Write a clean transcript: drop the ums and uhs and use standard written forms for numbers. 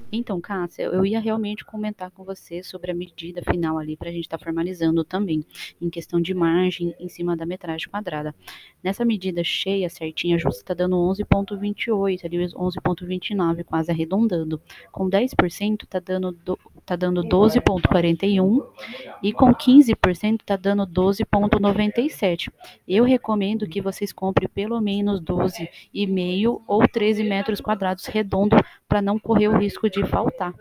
Então, Cássia, eu ia realmente comentar com você sobre a medida final ali para a gente estar formalizando também, em questão de margem em cima da metragem quadrada. Nessa medida cheia, certinha, justa, está dando 11,28, ali 11,29, quase arredondando. Com 10% tá dando 12,41 e com 15% está dando 12,97. Eu recomendo que vocês comprem pelo menos 12,5 ou 13 metros quadrados redondo para não correr o risco de faltar.